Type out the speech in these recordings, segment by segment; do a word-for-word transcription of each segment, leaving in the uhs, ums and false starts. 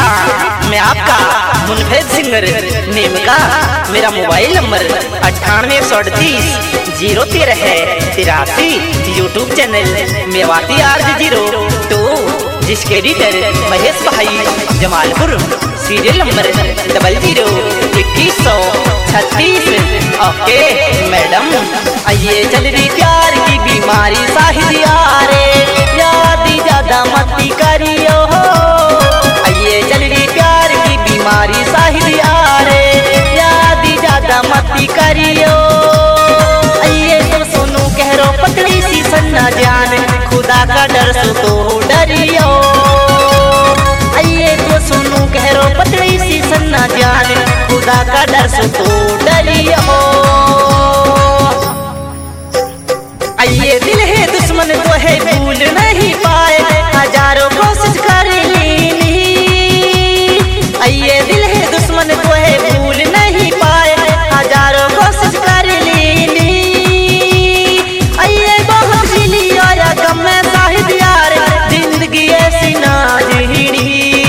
हाँ, मैं आपका मुनफेद सिंगर नेम का। मेरा मोबाइल नंबर अट्ठानवे एक सौ अड़तीस जीरो तेरह है तिरासी। YouTube channel Mewati R zero two, जिसके एडिटर महेश भाई Jamalpur. Serial number double zero इक्कीस सौ छत्तीस। ओके मैडम, आइए चल रही प्यार की बीमारी साहिदिया रे, याद ज्यादा मती करियो। आइए चल रही प्यार की बीमारी साहिदिया रे, याद ज्यादा मती करियो। आइए तो सुनो कह रो पतली सी सन्ना जान, खुदा का डर सो तो डरियो। आइए तो सुनो कह रो पतली सी सन्ना जान, खुदा का डर सो तो डरियो। आइए दिल है दुश्मन तो है भूल नहीं पाए, हजारों कोशिश कर ली। आइए दिल है दुश्मन तो है भूल नहीं पाए, हजारों कोशिश कर ली। आइए बहुत जिली आया गम में साहिद यार, जिंदगी ऐसी ना जीनी।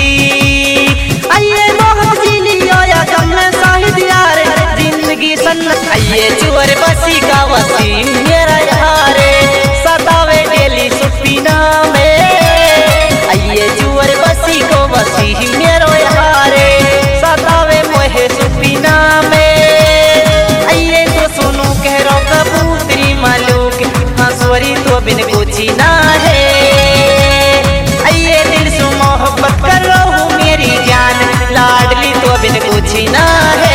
आइए बहुत जिली आया गम में साहिद यार, जिंदगी सन। आइए चुअर बसी का वसीम मेरा यारे, सतावे डेली सुपीना में। आइए चुअर बसी को वसीम मेरो यारे, सतावे मोहे सुपीना में। आइए तो सुनो कह रो कबूतरी मालूक, हंसवरी तो बिन पूछी ना है। आइए दिल से मोहब्बत कर रहा हूँ मेरी जान, लाडली तो बिन पूछी ना है।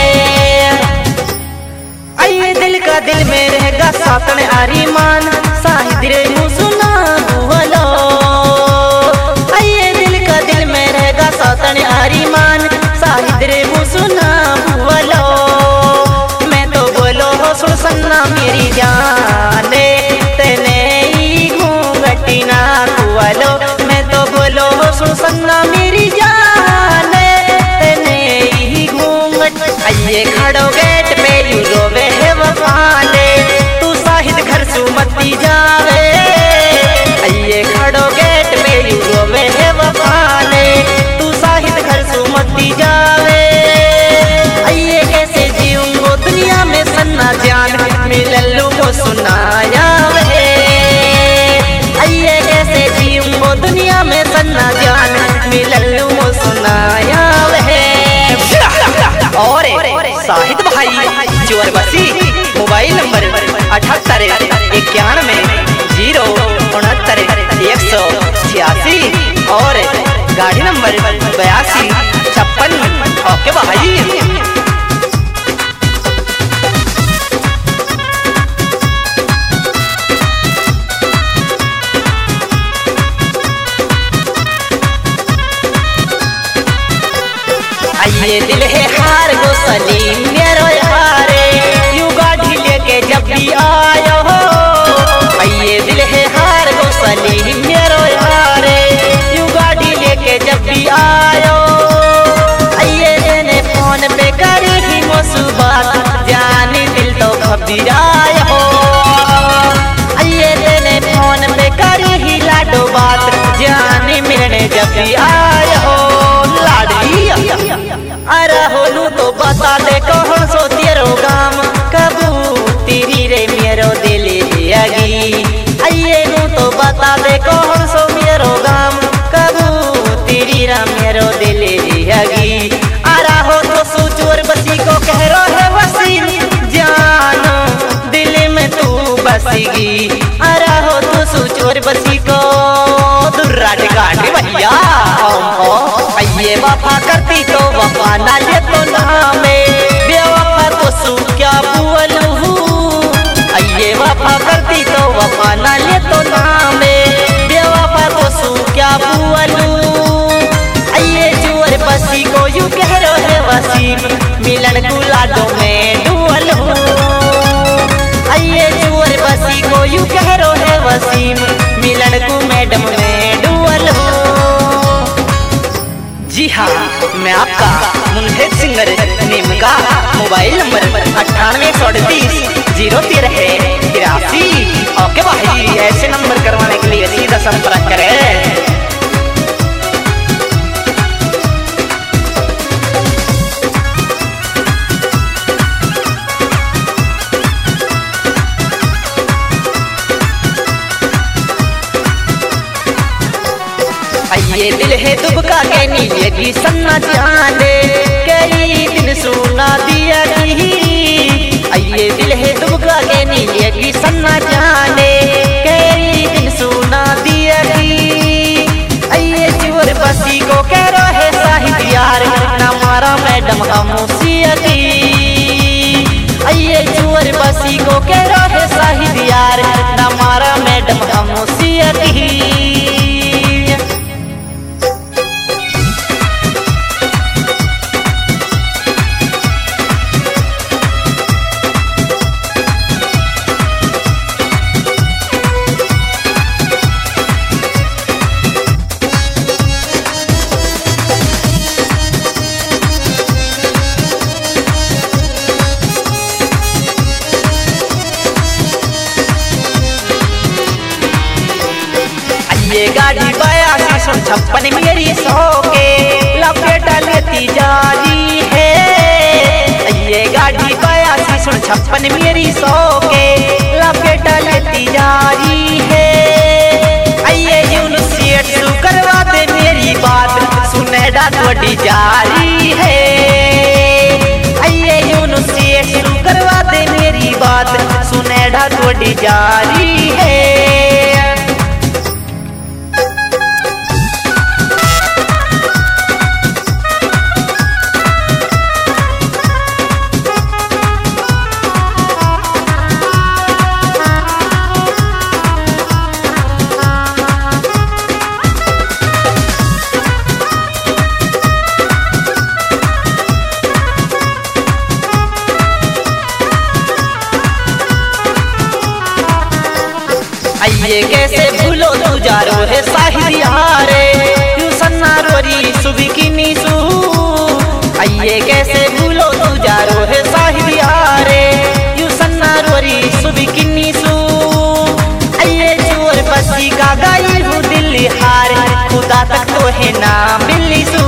आइए दिल का दिल में रहेगा सातन आरीमान, साहिद रे मुसुना बुवलो। आइए दिल का दिल में रहेगा सातन आरीमान, साहिद रे मुसुना बुवलो। मैं तो बोलो हो सुन सन्ना मेरी जाने, तेने ही घूंघटी ना कुवलो। मैं तो बोलो हो सुन सन्ना मेरी जाने, तेने ही घूंघट। आइए खड़ो गेट पे यू रोवे है वफाने, तू साहिद घर सुमती जावे। आइए खड़ो गेट पे यू रोवे है वफाने, तू साहिद घर सुमती जावे। आइए कैसे जीऊंगो दुनिया में सन्ना जान, मिलल्लू को सुनाया वे। आइए कैसे जीऊंगो दुनिया में सन्ना जान, मिलल्लू को सुनाया वे। और साहिद भाई चुअर बसी, मोबाइल नंबर अठहत्तर इक्यानवे जीरो उनहत्तर एक सौ छियासी और गाड़ी नंबर बयासी छप्पन। ओके भाई। आइए दिल है हार गो सलीम मेरो यारे, यू गाड़ी लेके जब भी आयो हो। आइए दिल है हार गो सलीम मेरो यारे, यू गाड़ी लेके जब भी आयो। आइए देने फोन पे करे ही मुसीबत, जाने दिल तो घबराया हो। आइए देने फोन पे करे ही लाडो बात, जाने मिलने जब भी आयो हो। लाडली अरे होलू तो बता दे कौन सो तेरो गाम, कबूतरी रे मेरो दिल लगी। आइए नू तो बता दे कौन सो मेरो गाम, कबूतरी रा मेरो दिल लगी। अरे हो तो सोचोर बसी को कह रो है वसीम जान, दिल में तू बसीगी। अरे हो तो सोचोर बसी को दुर्रा गाड़ी भैया। आइए वफा करती तो वफा ना ले तो नामे, बेवफा तो सू क्या बोलूं। आइए वफा करती तो वफा ना ले तो नामे, बेवफा तो सू क्या बोलूं। आइए चुअर बसी को यू कह रो है वसीम, मिलन गुलाडो में डुअलूं। आइए चुअर बसी को यू कह रो है वसीम, मिलन को मैडम में डुअलूं। जी हाँ, मैं आपका मुनफेद सिंगर नेम का। मोबाइल नंबर अट्ठानवे एक सौ अड़तीस जीरो तेरह तिरासी। ओके भाई, ऐसे नंबर करवाने के लिए सीधा संपर्क करें। है दुबका के नीले की सन्ना जाने कई दिन सुना दिया की आइए दिल है दुबका के नीले की सन्ना जाने कई दिन सुना दिया की आइए चोर बसी को कह रहे साहिब यार ना मारा मैडम खामोशियती आइए चोर बसी को कह रहे साहिब यार ना मारा मैडम खामोशियती। ये गाड़ी बयासी सौ छप्पन मेरी सौ के लपेटा लेती जा रही है। ये गाड़ी बयासी सौ छप्पन मेरी सौ के लपेटा लेती जा रही है। आइए यूनिसेट शुरू करवा दे मेरी बात सुनेडा थोड़ी जारी है। आइए यूनिसेट शुरू करवा दे मेरी बात सुनेडा थोड़ी जारी है। आइए कैसे भूलो तू जारो है साहिब यारे तू सन्ना रोरी सुबह की नीसू। आइए कैसे भूलो तू जारो है साहिब यारे तू सन्ना रोरी सुबह की नीसू। आइए चोर बसी का गाई हूँ दिल्ली हार खुदा तक तो है ना मिली सू।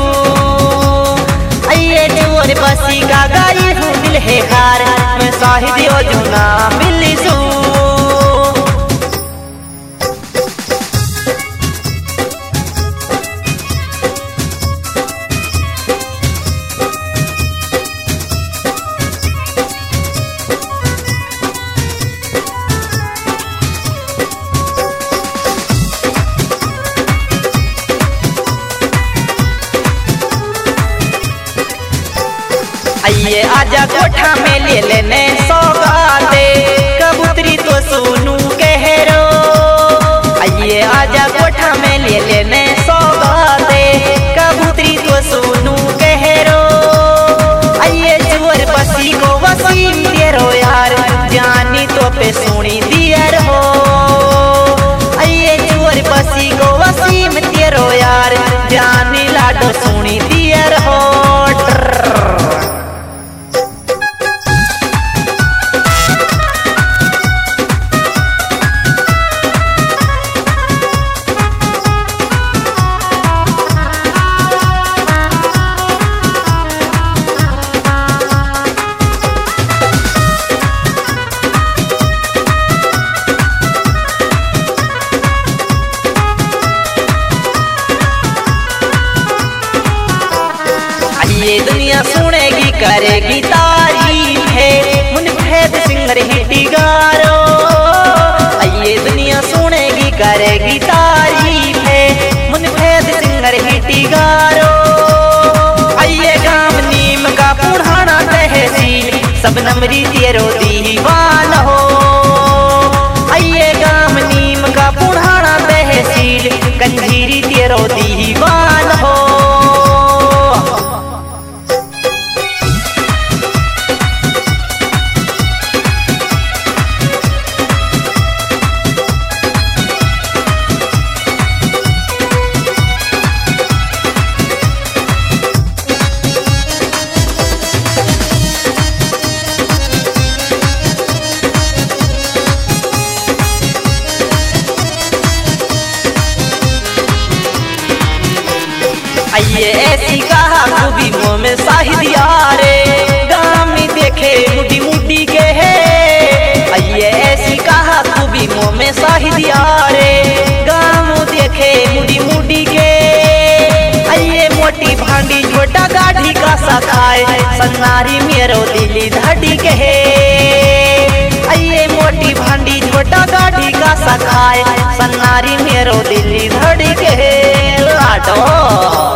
आइए चोर बसी का गाई हूँ दिल है हार मैं साहिब यो जो ना मिली सू। आइए आजा कोठा में ले लेने सौगाते कबूतरी तो सोनू कह रो। आइए आजा कोठा में ले लेने सौगाते कबूतरी तो सोनू कह रो। आइए चोर बसी को वसीम तेरो यार जानी तो पे सुनी दिया रहो। आइए चोर बसी को वसीम तेरो यार जानी लाडो सुनी दिया रहो। ये दुनिया सुनेगी करेगी तारीफ है मुनफेद सिंगर हिटिगारो। ये दुनिया सुनेगी करेगी तारीफ है मुनफेद सिंगर हिटिगारो। आइए गाम नीम का पुराना तहसील सब नमरी तेरो दीवान हो। आइए गाम नीम का पुराना तहसील कंजीरी तेरो दीवान हो। आइए ऐसी कहा खूबी मुँह में साहिद यारे गाँव में देखे मुडी मुडी के है। आइए ऐसी कहा खूबी मुँह में साहिद यारे गाँव देखे मुडी मुडी के। सन्नारी मेरो दिल्ली धड़ी के है आइए मोटी भांडी छोटा गाड़ी का सखाए सन्नारी मेरो दिल्ली धड़ी के है लाडो।